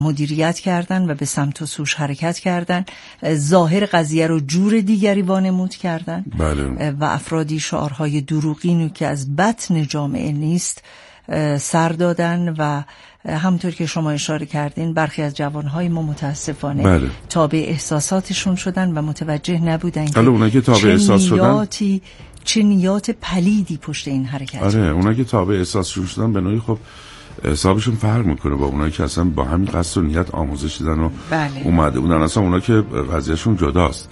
مدیریت کردن و به سمت و سوش حرکت کردن، ظاهر قضیه رو جور دیگری وانمود کردن. بله. و افرادی شعارهای دروغینو که از بطن جامعه نیست سر دادن و همونطور که شما اشاره کردین برخی از جوانهای ما متاسفانه بله. تابع احساساتشون شدن و متوجه نبودن که چه نیات پلیدی پشت این حرکت. آره، اونا که تابع احساسشون شدن به نوعی خب حسابشون فرق میکنه با اونایی که اصلا با همین قصد و نیت آموزش دیدن و بله. اومده بودن. اصلا اونا که قضیهشون جداست.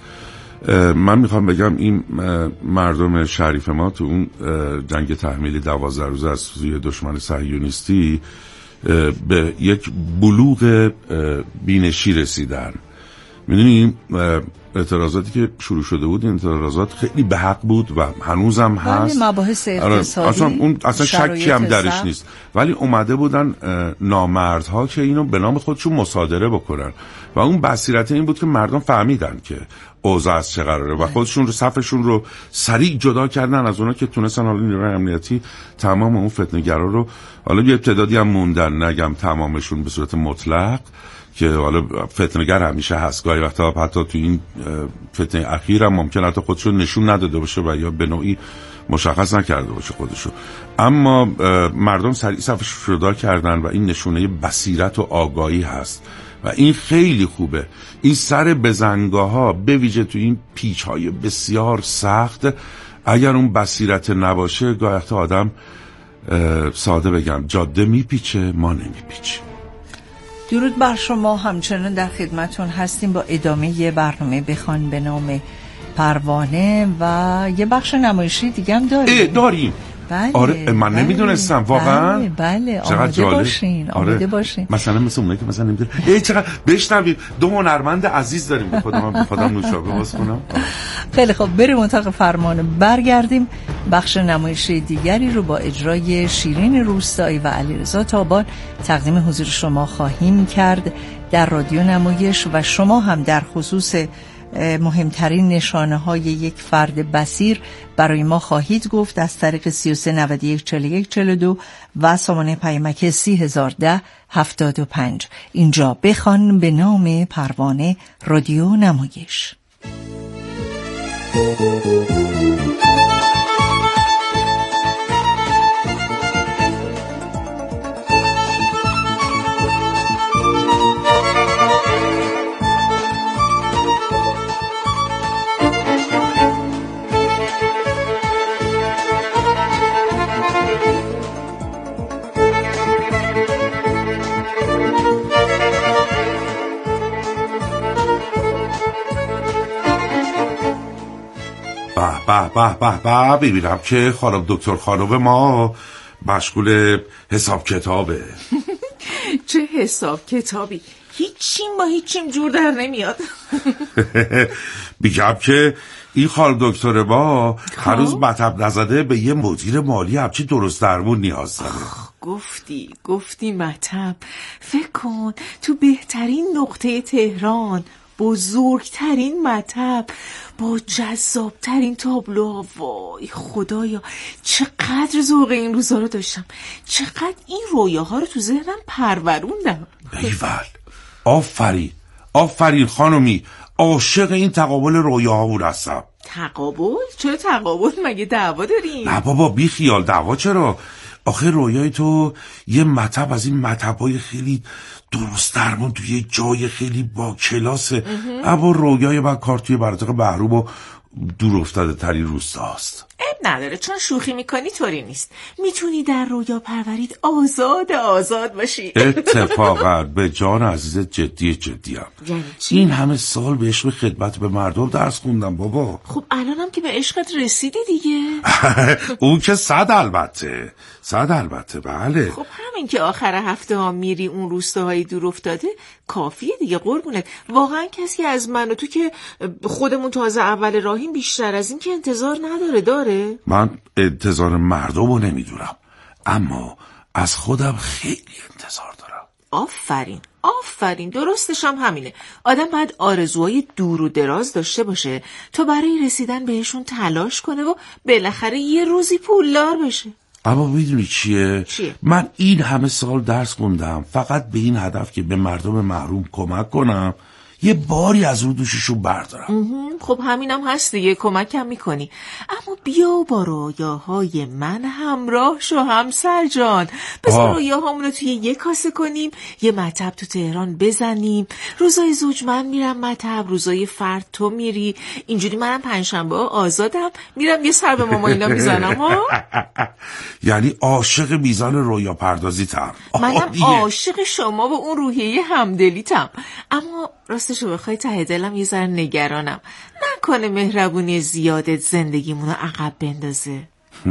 من میخوام بگم این مردم شریف ما تو اون جنگ تحمیلی 12 روزه از سوی دشمن صهیونیستی به یک بلوغ بینشی رسیدن. میدونی اعتراضاتی که شروع شده بود این اعتراضات خیلی به حق بود و هنوزم هست. بله، مباحث اقتصادی اصلا شکی هم درش نیست، ولی اومده بودن نامردها که اینو به نام خودشون مصادره بکنن و اون بصیرت این بود که مردم فهمیدن که اوضاع از چه قراره و خودشون رو صفشون رو سریع جدا کردن از اونا که تونستن حالا نیروی امنیتی تمام اون فتنه‌گرا رو، حالا یه تعدادی هم موندن، نگم تمامشون به صورت مطلق که حالا فتنه‌گر همیشه هست، گاهی وقتا حتی تو این فتنه اخیر هم ممکن حتی خودشو نشون نداده باشه و یا به نوعی مشخص نکرده باشه خودشو، اما مردم سریع صفش جدا کردن و این نشونه بصیرت و آگاهی هست و این خیلی خوبه. این سر بزنگاها به ویژه تو این پیچ‌های بسیار سخت اگر اون بصیرت نباشه گاهی وقتا آدم ساده بگم جاده میپیچه ما نمیپیچیم. درود بر شما، همچنان در خدمتون هستیم با ادامه برنامه بخوان به نام پروانه و یه بخش نمایشی دیگه هم داریم. بله، آره من نمیدونستم واقعا. بله آماده باشین. مثلا مثل اونایی که مثلا نمیدونه چقدر بشنویم دو هنرمند عزیز داریم به خودم نوشابه باز کنم. خیلی خب بریم اتاق فرمان، برگردیم بخش نمایشی دیگری رو با اجرای شیرین روستایی و علیرضا تابان تقدیم حضور شما خواهیم کرد در رادیو نمایش و شما هم در خصوص مهمترین نشانه های یک فرد بصیر برای ما خواهید گفت از طریق 33 91 41 42 و سامانه پیامک 301075. اینجا بخوان به نام پروانه رادیو نمایش. به ببینم که خانم دکتر خانم ما مشغول حساب کتابه. چه حساب کتابی؟ هیچیم جور در نمیاد. بگم که این خانم دکتر ما هنوز مطب نزده به یه مدیر مالی همچی درست درمون نیاز داره. گفتی مطب. فکر کن تو بهترین نقطه تهران، بزرگترین مطب با جذابترین تابلوها. وای خدایا چقدر ذوق این روزا رو داشتم، چقدر این رویاها رو تو ذهنم پروروندم. ایول، آفرین خانومی، عاشق این تقابل رویاهامون هستم. تقابل؟ چرا تقابل؟ مگه دعوا داریم؟ نه بابا بی خیال، دعوا چرا؟ آخه رویای تو یه مطب از این مطبای خیلی درست درمون توی یه جای خیلی با کلاسه، اما رویای من کار توی مناطق محروم و دور افتاده ترین روستاست. نداره، چون شوخی میکنی طوری نیست. میتونی در رویا پرورید آزاد باشی. اتفاقا به جان عزیز جدیم. این همه سال به عشق خدمت به مردم درس خوندم بابا. خب الانم که به عشقت رسیدی دیگه. اون که 100 البته بله. خب همین که آخر هفته ها میری اون روستاهای دور افتاده کافیه دیگه قربونت. واقعا کسی از من و تو که خودمون تازه اول راهیم بیشتر از این که انتظار داره؟ من انتظار مردم رو نمیدونم، اما از خودم خیلی انتظار دارم. آفرین درستش هم همینه. آدم باید آرزوهای دور و دراز داشته باشه تا برای رسیدن بهشون تلاش کنه و بالاخره یه روزی پولدار بشه. اما میدونی چیه؟ من این همه سال درس خوندم فقط به این هدف که به مردم محروم کمک کنم، یه باری از رو دوششون بردارم. خب همینم هست دیگه، کمکم میکنی. اما بیا با رویاهای من همراه شو همسر جان. بذار رویاهامون رو توی یه کاسه کنیم، یه مطب تو تهران بزنیم. روزای زوج من میرم مطب، روزای فرد تو میری. اینجوری منم پنجشنبه آزادم، میرم یه سر به ماما اینا میزنم ها. یعنی عاشق میزان رویا پردازیتم. منم عاشق شما و اون روحیه همدلیتم. اما راستشو بخوای ته دلم یه ذره نگرانم، نکنه مهربونی زیادت زندگیمونو عقب بندازه.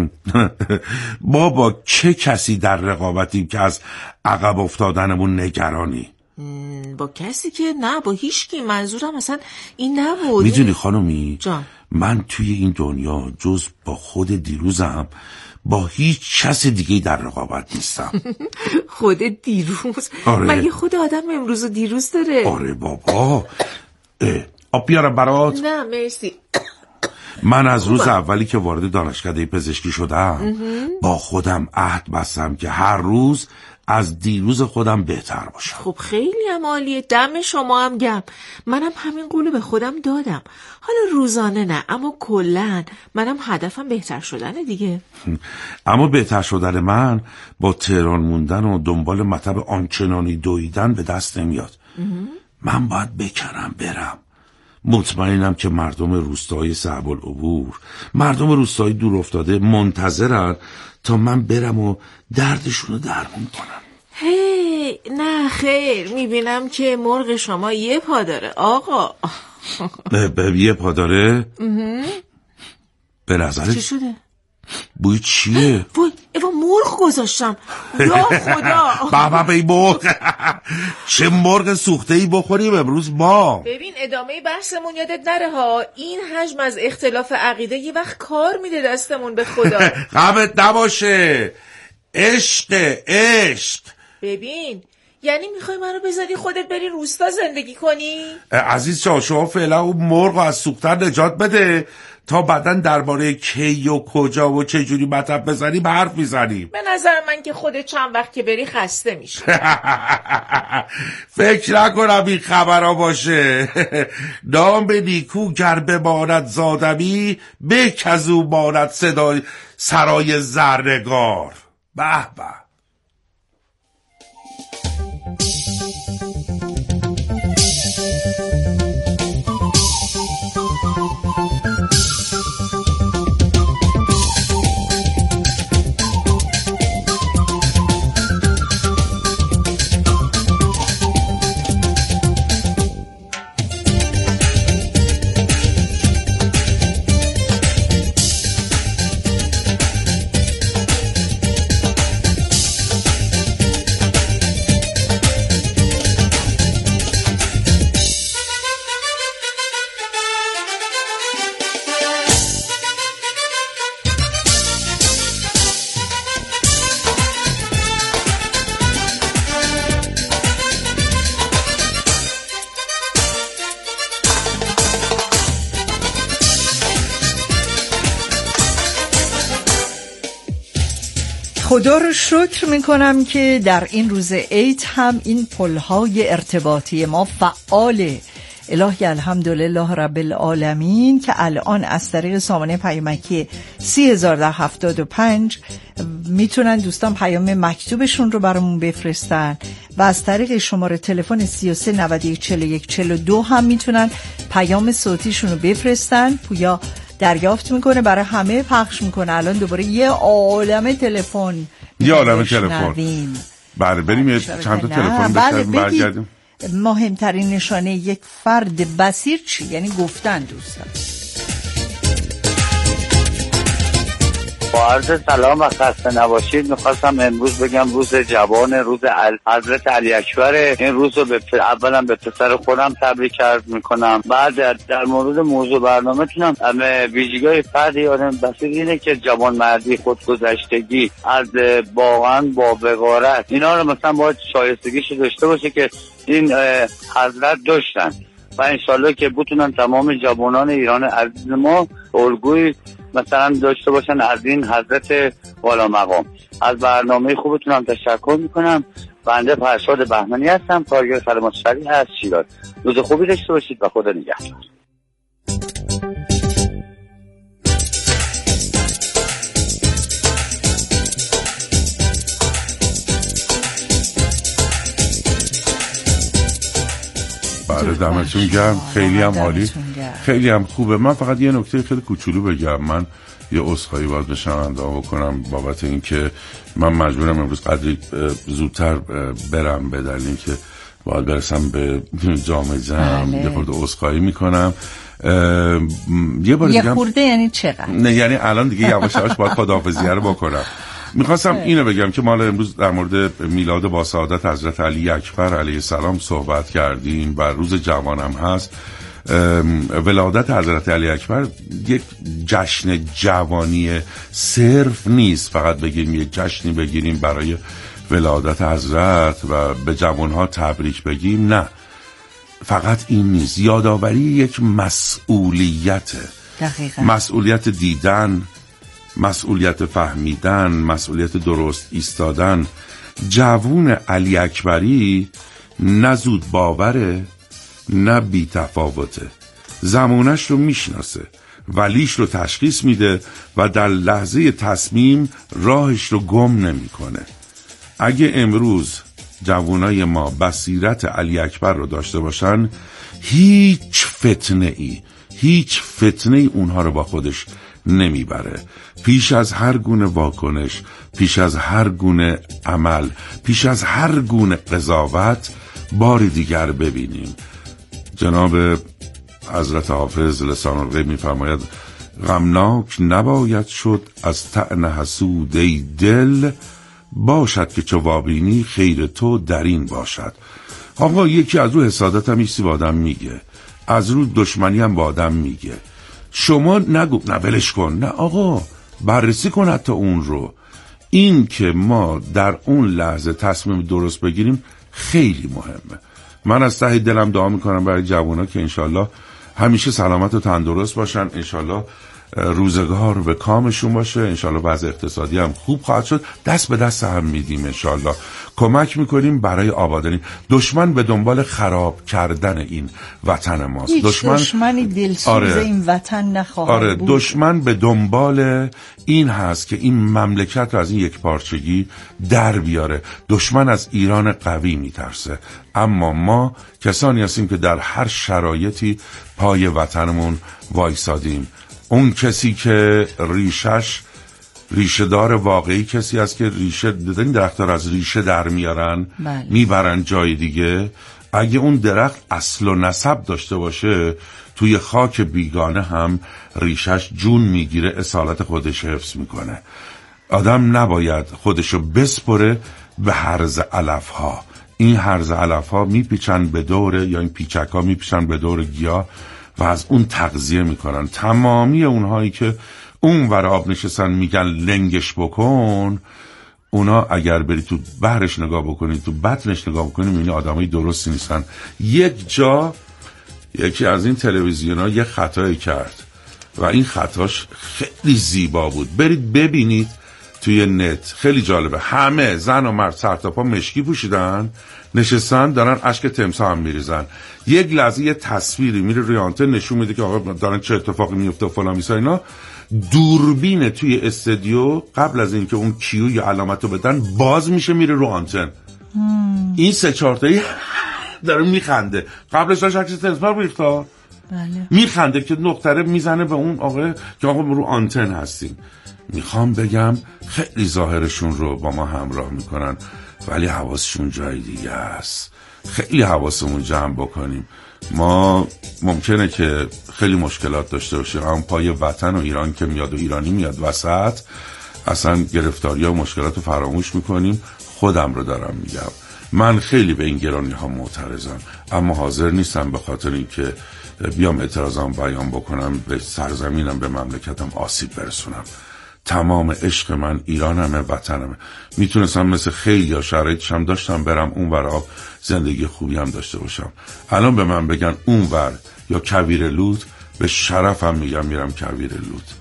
ما با چه کسی در رقابتیم که از عقب افتادنمون نگرانی؟ با کسی که نه، با هیچکی. منظورم اصلا این نبود. میدونی خانومی جان، من توی این دنیا جز با خود دیروزم با هیچ کس دیگه در رقابت نیستم. خود دیروز؟ آره. مگه خود آدم امروز و دیروز داره؟ آره بابا. آب بیارم برات؟ نه مرسی. من از روز اولی که وارد دانشکده پزشکی شدم با خودم عهد بستم که هر روز از دیروز خودم بهتر باشم. خب خیلی هم عالیه، دم شما هم گم. منم همین قولو به خودم دادم. حالا روزانه نه، اما کلن منم هدفم بهتر شدنه دیگه. اما بهتر شدن من با تهران موندن و دنبال مطب آنچنانی دویدن به دست نمیاد. من باید بکنم برم. مطمئنم که مردم روستای صعب العبور، مردم روستای دور افتاده منتظرن تا من برم و دردشونو درمون کنم. هی نه خیر، میبینم که مرغ شما یه پا داره آقا. یه پا داره؟ به نظرت چی شده؟ بوی چیه؟ وای مرغ گذاشتم، یا خدا. بابا این مرغ. چه مرغ سوخته‌ای بخوریم امروز ما؟ ببین ادامه بحثمون یادت نره ها، این حجم از اختلاف عقیده یه وقت کار میده دستمون به خدا. غمت نباشه، عشق. ببین یعنی میخوای منو بذاری خودت بری روستا زندگی کنی؟ عزیز شما فعلا اون مرغ از سوختن نجات بده تا بعداً درباره کی و کجا و چه جوری مطب بزنیم حرف میزنیم. به نظر من که خودت چند وقت که بری خسته میشی. فکر نکنم این خبرها باشه. نام به نیکو گر بماند زادمی، به کزو ماند صدای سرای زرنگار. به به. خدا رو شکر میکنم که در این روز عید هم این پلهای ارتباطی ما فعاله. الهی الحمدلله رب العالمین که الان از طریق سامانه پیامکی 3075 میتونن دوستان پیام مکتوبشون رو برامون بفرستن و از طریق شماره تلفن 33 91 41 42 هم میتونن پیام صوتیشون رو بفرستن. پویا دریافت میکنه، برای همه پخش میکنه. الان دوباره یه عالمه تلفن بله بریم یه چند تا تلفن بشنویم برگردیم. مهمترین نشانه یک فرد بصیر چی؟ یعنی گفتن دوستان. با عرض سلام و خسته نباشید. میخواستم امروز بگم روز جوان، روز حضرت علی اکبر. این روز رو اولا به پسر خودم تبریک عرض میکنم. بعد در مورد موضوع برنامه تونم ویژگی فردی آدم بصیر اینه که جوان مردی، خودگذشتگی، از واقعا با وقارت اینا رو مثلا باید شایستگیش داشته باشه که این حضرت داشتن و انشالله که بتونن تمام جوانان ایران عزیز ما الگوی مثلا داشته باشن از این حضرت والا مقام. از برنامه خوبتون هم تشکر میکنم. بنده فرشاد بهمنی هستم، کارگر خدمات شهری از شیراز. روز خوبی داشته باشید و خدا نگهدار. بله دمتون گرم، خیلی هم عالی، خیلی هم خوبه. من فقط یه نکته خیلی کوچولو بگم. من یه عذرخواهی باید به شنونده ها بکنم بابت این که من مجبورم امروز قدری زودتر برم به دلیل اینکه باید برسم به جام جم. یه خورده عذرخواهی میکنم. یه بار دیگه خورده یعنی چقدر؟ نه یعنی الان دیگه یواش یواش باید خداحافظیه رو بکنم. میخواستم اینو بگم که ما امروز در مورد میلاد با سعادت حضرت علی اکبر علیه السلام صحبت کردیم و روز جوانم هست. ولادت حضرت علی اکبر یک جشن جوانی صرف نیست، فقط بگیم یک جشنی بگیریم برای ولادت حضرت و به جوانها تبریک بگیم. نه، فقط این نیست. یادآوری یک مسئولیته. دقیقاً. مسئولیت دیدن، مسئولیت فهمیدن، مسئولیت درست ایستادن. جوون علی اکبری نه زود باوره نه بی تفاوته. زمانش رو میشناسه، ولیش رو تشخیص میده و در لحظه تصمیم راهش رو گم نمیکنه. اگه امروز جوانای ما بصیرت علی اکبر رو داشته باشن، هیچ فتنه ای اونها رو با خودش نمیبره. پیش از هر گونه واکنش، پیش از هر گونه عمل، پیش از هر گونه قضاوت، بار دیگر ببینیم. جناب حضرت حافظ لسان الغیب میفرماید غمناک نباید شد از طعن حسود ای دل، باشد که چو وابینی خیر تو در این باشد. آقا یکی از رو حسادت هم ایسی با آدم میگه، از رو دشمنی هم با آدم میگه. شما نگو نه ولش کن، نه آقا بررسی کن حتی اون رو. این که ما در اون لحظه تصمیم درست بگیریم خیلی مهمه. من از ته دلم دعا میکنم برای جوونا که انشالله همیشه سلامت و تندرست باشن، انشالله روزگار به کامشون باشه، انشالله وضع اقتصادی هم خوب خواهد شد. دست به دست هم میدیم، انشالله کمک میکنیم برای آبادانی. دشمن به دنبال خراب کردن این وطن ماست. دشمنی دلسوز این وطن نخواهد بود. دشمن به دنبال این هست که این مملکت رو از این یک پارچگی در بیاره. دشمن از ایران قوی میترسه، اما ما کسانی هستیم که در هر شرایطی پای وطنمون وایسادیم. اون کسی که ریشه دار واقعی کسی است که ریشه دیدن درخت رو از ریشه در میارن، بله. میبرن جای دیگه. اگه اون درخت اصل و نسب داشته باشه، توی خاک بیگانه هم ریشش جون میگیره، اصالت خودش حفظ میکنه. آدم نباید خودشو بسپره به هرز علف ها. این هرز علف ها میپیچن به دور، یا این پیچک ها میپیچن به دور گیاه و از اون تغذیه میکنن. تمامی اونهایی که اون ور آب نشستن میگن لنگش بکن، اونا اگر بری تو بحرش نگاه بکنی، تو بطنش نگاه بکنی، میبینی آدمای درستی نیستن. یک جا یکی از این تلویزیون‌ها یه خطایی کرد و این خطاش خیلی زیبا بود. برید ببینید توی نت، خیلی جالبه. همه زن و مرد سر تا پا مشکی پوشیدن، نشستن دارن اشک تمساح هم میریزن. یک لحظه یه تصویری میره روی آنتن نشون میده که آقا دارن چه اتفاقی میفته و فلان میسا اینا. دوربین توی استودیو قبل از اینکه اون کیو یا علامت رو بدن باز میشه، میره رو آنتن. این 3-4 تایی داره میخنده. قبلش داشت عکس تمساح ریختا، بله. میخنده که نقطه میزنه به اون آقا که آقا رو آنتن هستیم. میخوام بگم خیلی ظاهرشون رو با ما همراه میکنن ولی حواسشون جای دیگه است. خیلی حواسمون جمع بکنیم. ما ممکنه که خیلی مشکلات داشته باشیم، اما پای وطن و ایران که میاد و ایرانی میاد وسط، اصلا گرفتاری ها و مشکلات رو فراموش میکنیم. خودم رو دارم میگم، من خیلی به این گرانی ها معترضم، اما حاضر نیستم به خاطر اینکه بیام اعتراضم بیان بکنم به سرزمینم، به مملکتم آسیب برسونم. تمام عشق من ایرانمه، وطنمه. میتونستم مثل خیلی یا شرایطش هم داشتم برم اون ور آب، زندگی خوبی هم داشته باشم. الان به من بگن اون ور یا کویر لوت، به شرفم میگم میرم کویر لوت،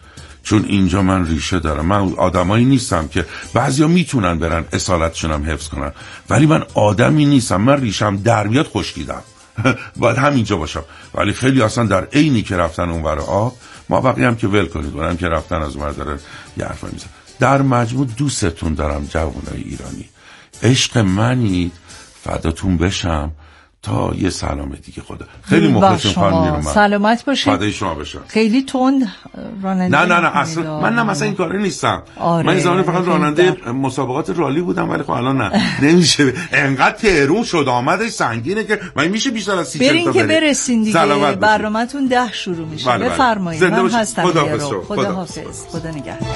چون اینجا من ریشه دارم. من آدمایی نیستم که بعضیا میتونن برن اصالتشون هم حفظ کنن، ولی من آدمی نیستم. من ریشم در میاد خشکیدم باید همینجا باشم. ولی خیلی اصلا در عینی که رفتن اونور آب، ما بقیه هم که ول کنید، اونم که رفتن از اونور داره یه حرفا میزنن. در مجموع دوستتون دارم جوانای ایرانی، عشق منید، فداتون بشم. تا یه سلام دیگه. خدا خیلی مخلصم خانم. سلامت باشید. فدای شما بشم. خیلی تند رانندگی. نه اصلا من مثلا این کاری نیستم. من این زمان فقط راننده مسابقات رالی بودم، ولی خب الان نه نمیشه. انقدر تهرون شد آمدش سنگینه که من میشه بیشتر از 30 تا برین که برسین دیگه. برنامه‌تون 10 شروع میشه. بفرمایید. من هستم. خدا حافظ. خدا نگهدار.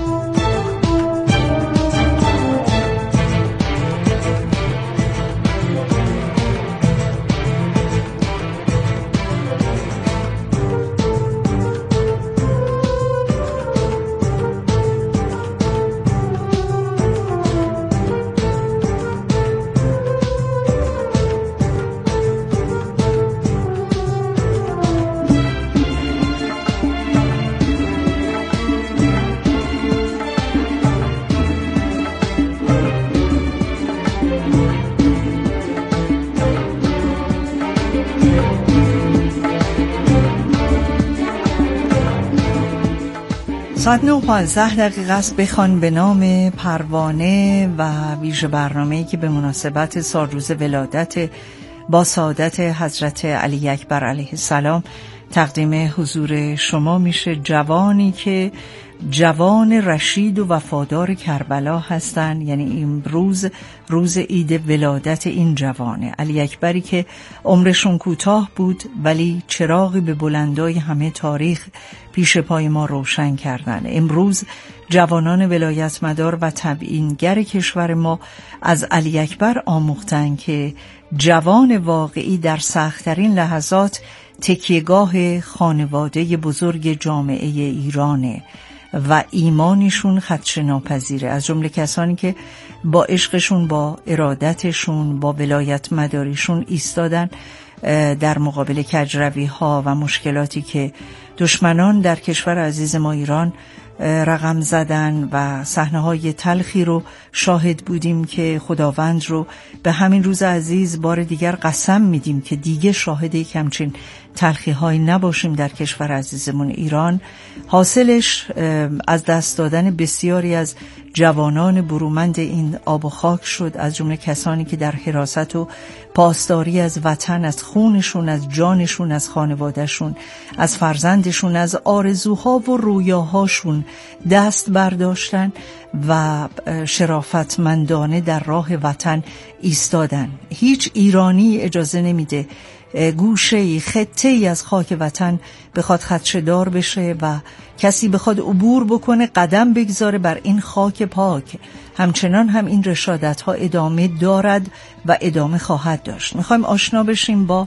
ساعت 9:15 است. بخوان به نام پروانه و ویژه برنامه‌ای که به مناسبت سالروز ولادت با سعادت حضرت علی اکبر علیه السلام تقدیم حضور شما میشه. جوانی که جوان رشید و وفادار کربلا هستند، یعنی امروز روز عید ولادت این جوانه علی اکبری که عمرشون کوتاه بود ولی چراغی به بلندای همه تاریخ پیش پای ما روشن کردن. امروز جوانان ولایت مدار و تبیینگر کشور ما از علی اکبر آموختن که جوان واقعی در سخت‌ترین لحظات تکیهگاه خانواده بزرگ جامعه ایرانه و ایمانشون خدشه ناپذیره. از جمله کسانی که با عشقشون، با ارادتشون، با ولایت مداریشون ایستادن در مقابل کجروی ها و مشکلاتی که دشمنان در کشور عزیز ما ایران رقم زدن و صحنه‌های تلخی رو شاهد بودیم که خداوند رو به همین روز عزیز بار دیگر قسم میدیم که دیگه شاهد یک همچین تلخی‌هایی نباشیم در کشور عزیزمون ایران. حاصلش از دست دادن بسیاری از جوانان برومند این آب و خاک شد، از جمله کسانی که در حراست و پاسداری از وطن، از خونشون، از جانشون، از خانوادهشون، از فرزندشون، از آرزوها و رویاهاشون دست برداشتن و شرافتمندانه در راه وطن ایستادن. هیچ ایرانی اجازه نمیده گوشه‌ای، خطه‌ای از خاک وطن بخواد خدشه‌دار بشه و کسی بخواد عبور بکنه، قدم بگذاره بر این خاک پاک. همچنان هم این رشادت‌ها ادامه دارد و ادامه خواهد داشت. میخوایم آشنا بشیم با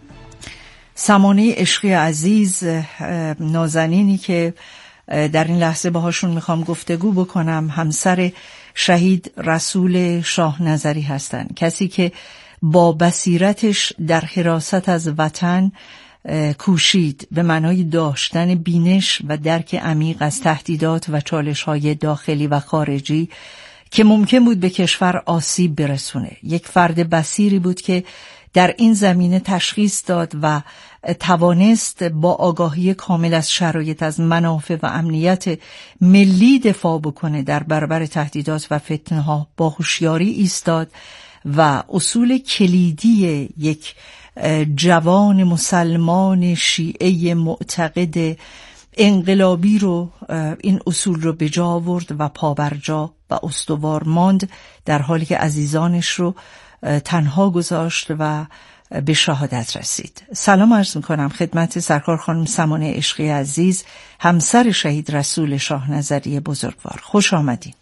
سمانه عشقی عزیز، نازنینی که در این لحظه باهاشون میخوام گفتگو بکنم. همسر شهید رسول شاه نظری هستن، کسی که با بصیرتش در حراست از وطن کوشید به معنای داشتن بینش و درک عمیق از تهدیدات و چالش‌های داخلی و خارجی که ممکن بود به کشور آسیب برسونه. یک فرد بصیری بود که در این زمینه تشخیص داد و توانست با آگاهی کامل از شرایط، از منافع و امنیت ملی دفاع بکنه، در برابر تهدیدات و فتنه‌ها با هوشیاری ایستاد و اصول کلیدی یک جوان مسلمان شیعه معتقد انقلابی رو، این اصول رو به جا آورد و پابرجا و استوار ماند، در حالی که عزیزانش رو تنها گذاشت و به شهادت رسید. سلام عرض میکنم خدمت سرکار خانم سمانه عشقی عزیز، همسر شهید رسول شاه نظری بزرگوار. خوش آمدین.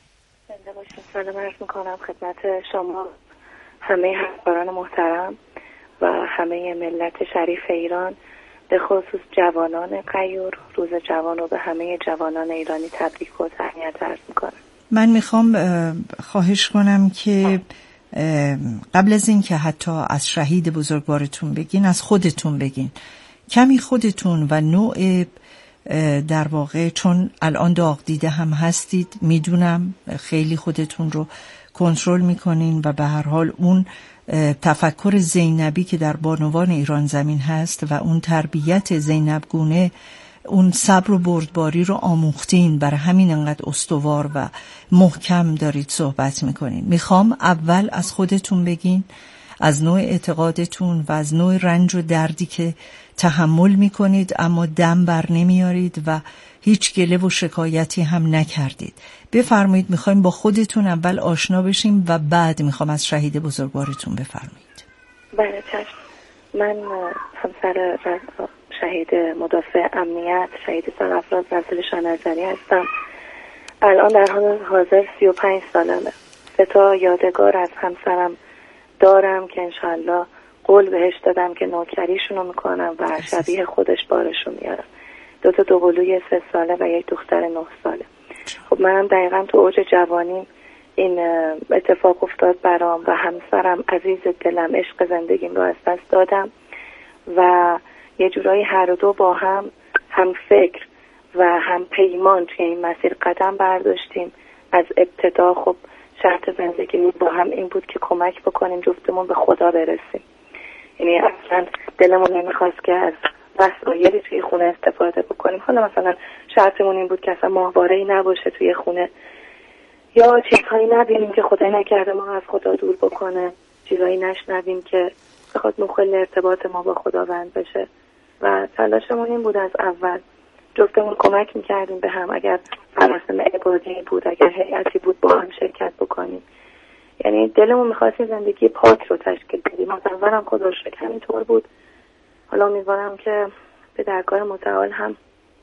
سلام عرض میکنم خدمت شما، همه همکاران محترم و همه ملت شریف ایران، به خصوص جوانان غیور. روز جوان رو به همه جوانان ایرانی تبریک و تهنیت عرض میکنم. من میخوام خواهش کنم که قبل از این که حتی از شهید بزرگوارتون بگین، از خودتون بگین. کمی خودتون و نوع در واقع چون الان داغ دیده هم هستید، میدونم خیلی خودتون رو کنترل میکنین و به هر حال اون تفکر زینبی که در بانوان ایران زمین هست و اون تربیت زینب گونه، اون صبر و بردباری رو آموختین، برای همین انقدر استوار و محکم دارید صحبت میکنین. میخوام اول از خودتون بگین، از نوع اعتقادتون و از نوع رنج و دردی که تحمل میکنید اما دم بر نمیارید و هیچ گله و شکایتی هم نکردید. بفرمایید، میخوایم با خودتون اول آشنا بشیم و بعد میخوام از شهید بزرگوارتون بفرمایید. بله چشم. من همسر شهید مدافع امنیت شهید سرافراز نزل شانزنی هستم. الان در حال حاضر 35 سالمه. 3 یادگار از همسرم دارم که انشالله قول بهش دادم که نوکریشونو میکنم و شبیه خودش بارشو میارم. 2 دوقلوی 3 ساله و 1 دختر 9 ساله. خب منم دقیقا تو اوج جوانیم این اتفاق افتاد برام و همسرم عزیز دلم، عشق زندگیم رو از دست دادم و یه جورایی هر دو با هم فکر و هم پیمان توی این مسیر قدم برداشتیم. از ابتدا خب شرط زندگی با هم این بود که کمک بکنیم جفتمون به خدا برسیم. یعنی اصلا دلمون نمیخواست که از وسایلی توی خونه استفاده بکنیم. حالا مثلا شرطمون این بود که اصلا ماهواره‌ای نباشه توی خونه یا چیزهایی نبینیم که خدای نکرده ما از خدا دور بکنه، چیزهایی نشنویم که بخواد مخل ارتباط ما با خداوند بشه. و تلاشمون این بود از اول جفتمون کمک میکردیم به هم. اگر مراسم عبادی بود، اگر هیئتی بود، با هم شرکت بکنیم. یعنی دلمون میخواست زندگی پاک رو تشکیل بدیم. از اول هم خدا رو شکر همینطور بود. حالا امیدوارم که به درگاه متعال هم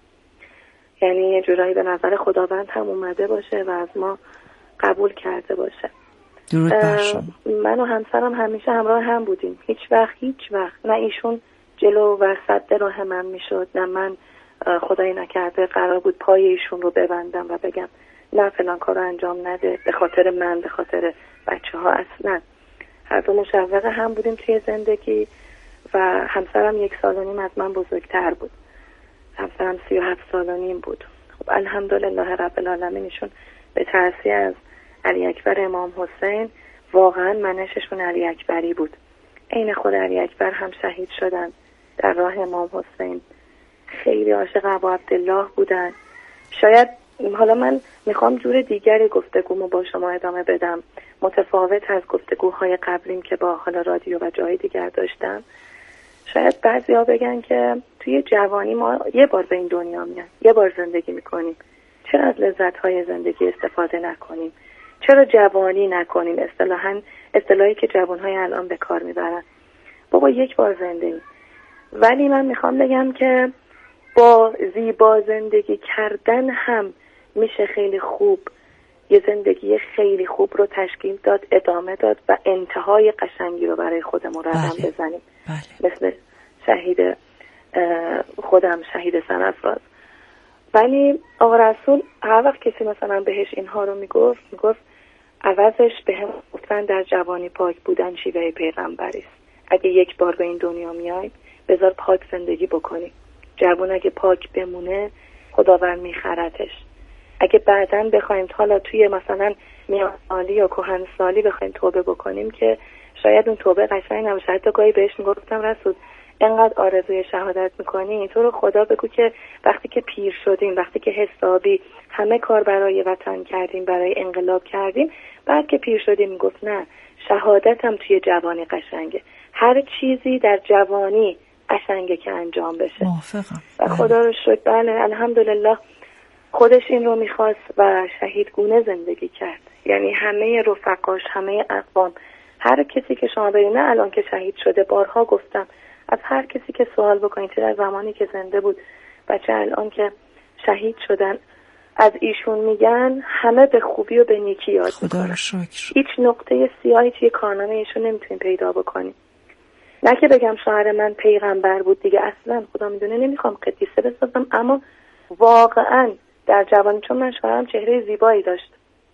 یعنی یه جورایی به نظر خداوند هم اومده باشه و از ما قبول کرده باشه. درود بر شما. من و همسرم همیشه همراه هم بودیم. هیچ وقت نه ایشون جلو و صد راه من میشد، نه من خدایی نکرده قرار بود پای ایشون رو ببندم و بگم نه فلان کارو انجام نده به خاطر من، به خاطر بچه ها. اصلا هر دو مشوق هم بودیم توی زندگی و همسرم 1 سال و نیم از من بزرگتر بود. همسرم 37 سال و نیم بود. خب الحمدلله رب العالمین ایشون به تأثیر از علی اکبر امام حسین واقعا منششون علی اکبری بود. عین خود علی اکبر هم شهید شدن در راه امام حسین. خیلی عاشق ابا عبدالله بودن. شاید حالا من میخوام جور دیگری گفتگومو با شما ادامه بدم، متفاوت از گفتگوهای قبلیم که با حالا رادیو و جای دیگر داشتم. شاید بعضیا بگن که توی جوانی ما یه بار به این دنیا میان، یه بار زندگی میکنیم، چرا از لذت‌های زندگی استفاده نکنیم؟ چرا جوانی نکنیم؟ اصطلاحی که جوانهای الان به کار میبرن. بابا 1 بار زندگی. ولی من میخوام بگم که با زیبا زندگی کردن هم میشه خیلی خوب یه زندگی خیلی خوب رو تشکیل داد، ادامه داد و انتهای قشنگی رو برای خودمون رقم بزنیم. مثل شهید خودم، شهید سرافراز. ولی آقا رسول هر وقت کسی مثلا بهش اینها رو میگفت عوضش به هم گفتن در جوانی پاک بودن شیوه پیغمبری است. اگه 1 بار به این دنیا میای بذار پاک زندگی بکنی. جوان اگه پاک بمونه خداوند میخرتش. اگه بعداً بخوایم حالا توی مثلا میانسالی یا کهنسالی بخوایم توبه بکنیم که شاید اون توبه قشنگ نباشه. حتی گاهی بهش میگفتم رسول انقدر آرزوی شهادت میکنی تو رو خدا بگو که وقتی که پیر شدیم، وقتی که حسابی همه کار برای وطن کردیم، برای انقلاب کردیم، بعد که پیر شدیم میگفت نه شهادت هم توی جوانی قشنگه. هر چیزی در جوانی قشنگه که انجام بشه. موافقم. و خدا رو شکر بله الحمدلله خودش این رو میخواست و شهیدگونه زندگی کرد. یعنی همه رفقاش، همه اقوام، هر کسی که شما ببینید الان که شهید شده، بارها گفتم از هر کسی که سوال بکنید چه در زمانی که زنده بود و چه الان که شهید شدن از ایشون میگن همه به خوبی و به نیکی یاد خدا رو شکر. هیچ نقطه سیاهی توی کارنامه ایشون نمیتونیم پیدا بکنیم. نه که بگم شوهر من پیغمبر بود دیگه، اصلا خدا میدونه نمیخوام قدیسه بسازم، اما واقعا در جوانی چون من شوهرم چهره زیبایی داشت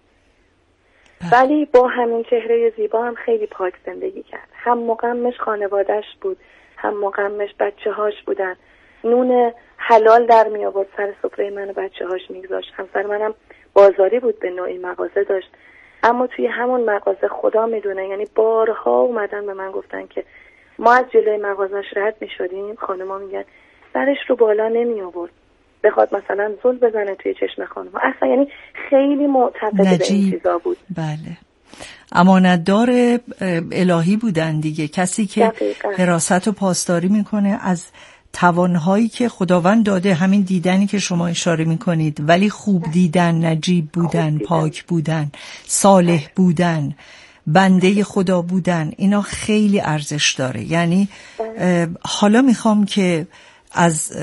ولی با همین چهره زیبا هم خیلی پاک زندگی کرد. هم مقامش خانوادهش بود، هم مقامش بچه هاش بودن. نون حلال در می آورد سر سفره من و بچه‌هاش میگذاشت. همسر منم بازاری بود، به نوعی مغازه داشت، اما توی همون مغازه خدا میدونه، یعنی بارها اومدن به من گفتن که ما از جلوی مغازش رد میشدیم، خانم‌ها میگن سرش رو بالا نمی آورد بخواد مثلا زل بزنه توی چشم خانم‌ها. اصلا یعنی خیلی معتقد به این چیزا بود. بله، امانتدار الهی بودن دیگه، کسی که حراست و پاسداری میکنه از توانهایی که خداوند داده، همین دیدنی که شما اشاره میکنید، ولی خوب دیدن، نجیب بودن، پاک بودن، صالح بودن، بنده خدا بودن، اینا خیلی ارزش داره. یعنی حالا میخوام که از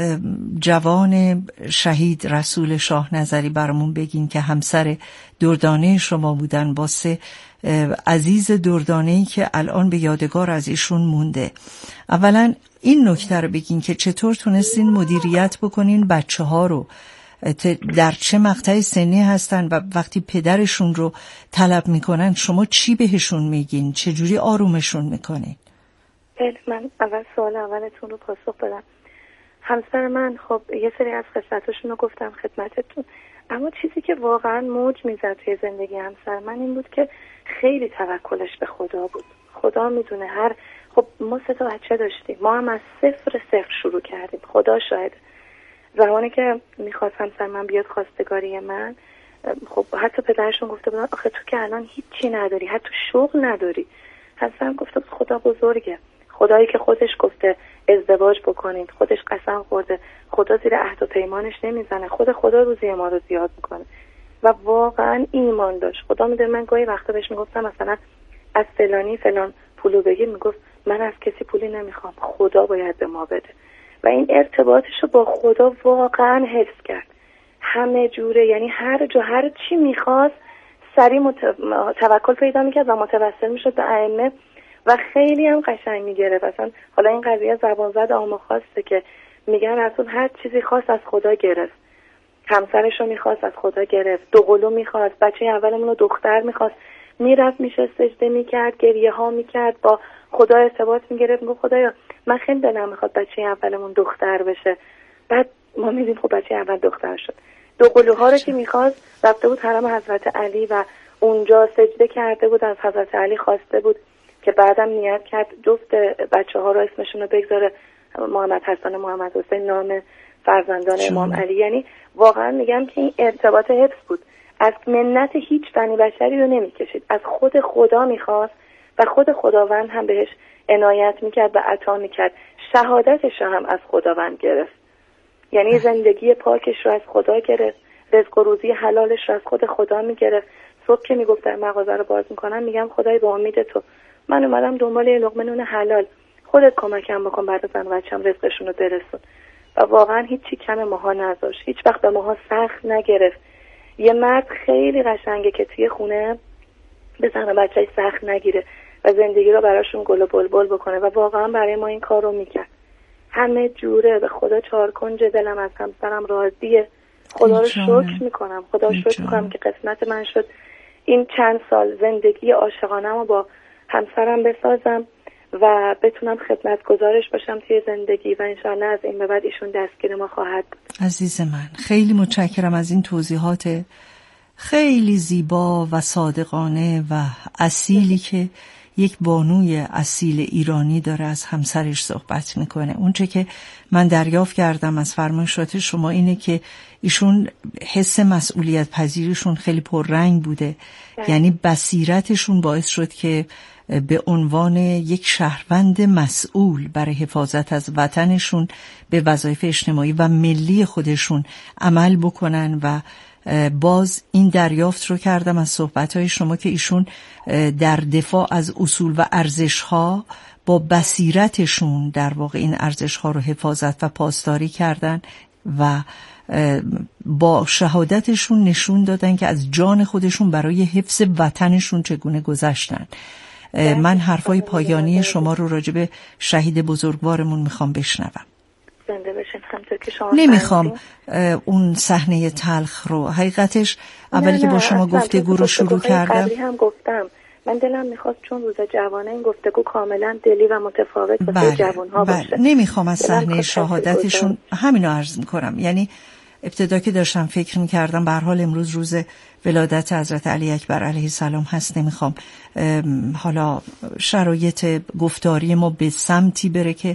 جوان شهید رسول شاه نظری برامون بگین که همسر دردانه شما بودن، واسه عزیز دردانه‌ای که الان به یادگار از ایشون مونده. اولا این نکته رو بگین که چطور تونستین مدیریت بکنین بچه ها رو، در چه مقطع سنی هستن و وقتی پدرشون رو طلب میکنن شما چی بهشون میگین؟ چجوری آرومشون میکنین؟ من اول سوال اولتون رو پاسخ بدم. همسر من خب یه سری از قصتاشون رو گفتم خدمتتون، اما چیزی که واقعا موج میزد توی زندگی همسر من این بود که خیلی توکلش به خدا بود. خدا میدونه خب ما 3 بچه داشتیم، ما هم از صفر شروع کردیم. خدا شاهد، زمانی که میخواست همسر من بیاد خواستگاری من، خب حتی پدرشون گفته بودن آخه تو که الان هیچی نداری، حتی شغل نداری. همسرم گفته خدا بزرگه، خدایی که خودش گفته ازدواج بکنید، خودش قسم خورده، خدا زیر عهد و پیمانش نمیزنه، خدا روزی ما رو زیاد میکنه و واقعا ایمان داشت. خدا میدونه من گاهی وقتا بهش میگفتم مثلا از فلانی فلان پولو بگیر، میگفت من از کسی پولی نمیخوام، خدا باید به ما بده. و این ارتباطش رو با خدا واقعا حفظ کرد همه جوره، یعنی هر جا هر چی میخواست سریع توکل پیدا میکرد و متوسل میشد به ائمه و خیلی هم قشنگ میگرفت. اصلا حالا این قضیه زبان زد عام خواسته که میگن رسول هر چیزی خواست از خدا گرفت. همسرش رو میخواست از خدا گرفت، 2 قلو میخواست، بچه اولمون رو دختر میخواست، میرفت میشه سجده میکرد، گریه ها میکرد، با خدا ارتباط میگرفت، میگفت خدایا من خیلی دلم میخواد بچه اولمون دختر بشه. بعد ما میدیم خب بچه اول دختر شد. 2 قلوها رو که میخواست رفته بود حرم حضرت علی و اونجا سجده کرده بود، از حضرت علی خواسته بود که بعدم نیت کرد جفت بچه‌ها رو اسمشون رو بگذاره محمد حسن و محمد حسین، نام فرزندان امام علی. یعنی واقعا میگم که این ارتباط حفظ بود، از منت هیچ بنی بشری رو نمیکشید، از خود خدا میخواست و خود خداوند هم بهش عنایت میکرد و عطا میکرد، شهادتش هم از خداوند گرفت. یعنی زندگی پاکش رو از خدا گرفت، رزق و روزی حلالش رو از خود خدا میگرفت. صبح که میگفت در مغازه رو باز میکنم میگم خدای با امید تو من اومدم دنبال یه لقمه نون حلال، خودت کمکم بکن بعد زن و بچه‌م رزقشون رو برسون. و واقعا هیچی کم ماها نذاشت، هیچ وقت به ماها سخت نگرفت. یه مرد خیلی قشنگه که توی خونه به زن و بچه‌اش سخت نگیره و زندگی رو براشون گل و بلبل بکنه و واقعا برای ما این کار رو میکرد. همه جوره. به خدا 4 کنج دلم از همسرم راضیه. خدا رو شکر میکنم، خدا رو شکر میکنم که قسمت من شد این چند سال زندگی عاشقانه‌مو رو با همسرم بسازم و بتونم خدمتگزارش باشم توی زندگی و انشاءالله از این به بعد ایشون دستگیر ما خواهد بود. عزیز من خیلی متشکرم از این توضیحات خیلی زیبا و صادقانه و اصیلی که یک بانوی اصیل ایرانی داره از همسرش صحبت میکنه. اونچه که من دریافت کردم از فرمایشات شما اینه که ایشون حس مسئولیت پذیریشون خیلی پررنگ بوده. یعنی بصیرتشون باعث شد که به عنوان یک شهروند مسئول برای حفاظت از وطنشون به وظایف اجتماعی و ملی خودشون عمل بکنن و باز این دریافت رو کردم از صحبت‌های شما که ایشون در دفاع از اصول و ارزش‌ها با بصیرتشون در واقع این ارزش‌ها رو حفاظت و پاسداری کردن و با شهادتشون نشون دادن که از جان خودشون برای حفظ وطنشون چگونه گذشتن. من حرفای پایانی شما رو راجع به شهید بزرگوارمون میخوام بشنوم. زنده بشین. همونطور که شما نمیخوام اون صحنه تلخ رو، حقیقتش اولی که با شما گفتگو رو شروع کردم قبلی هم گفتم من دلم میخواست چون روز جوانه این گفتگو کاملا دلی و متفاوت واسه جوان‌ها باشه. نمیخوام از صحنه شهادتشون همینو عرض میکنم. یعنی ابتدا که داشتم فکر میکردم به هر حال امروز روز ولادت حضرت علی اکبر علیه السلام هست، نمیخوام حالا شرایط گفتاری ما به سمتی بره که